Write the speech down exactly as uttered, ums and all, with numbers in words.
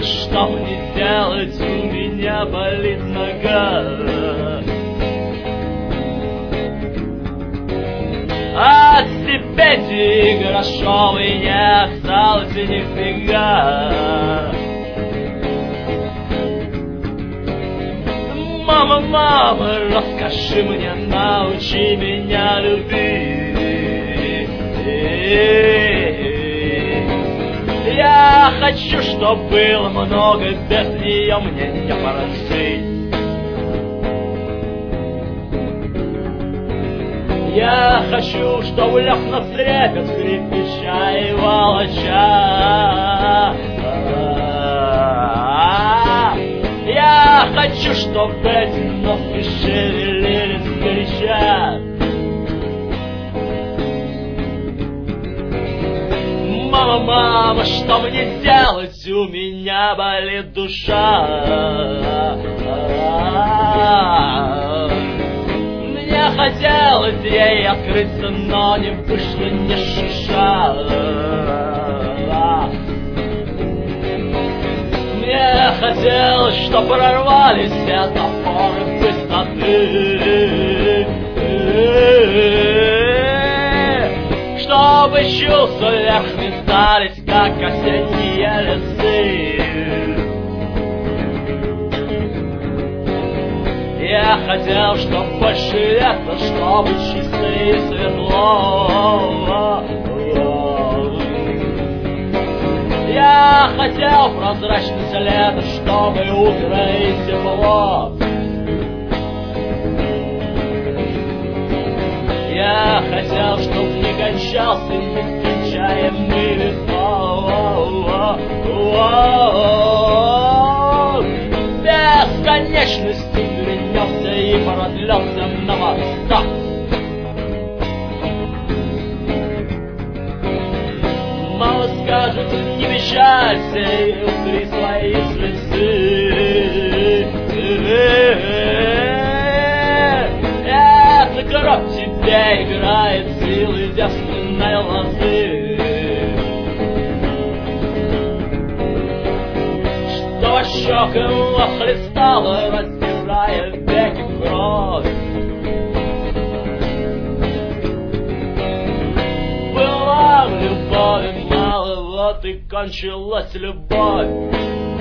что мне делать, у меня болит нога. А стипендии грошовой не осталось нифига. Мама, мама, расскажи мне, научи меня любить. Я хочу, чтоб было много, без нее мне не прожить. Я хочу, чтоб лег на трепет, скрипича и волоча. Я хочу, чтоб эти носки шевелились горяча. Мама, мама, что мне делать? У меня болит душа. Мне хотелось ей открыться, но не вышло ни шиша. Мне хотелось, чтоб прорвались все запоры пустоты, чтобы чувства вверх метались, как осенние лесы. Я хотел, чтоб больше лета, чтобы чисто и светло. Я хотел прозрачность лета, чтобы утро и тепло. Я хотел, чтоб не кончался нескончаемый виток. Бесконечностью вернется и продлется на восток. Мама скажет, не печалься и утри свои слезы. Эта кровь тебе играет силы девственной лозы. Что щекам хлестала, раздирая веки кровь. Была в любови мало, вот и кончилась любовь.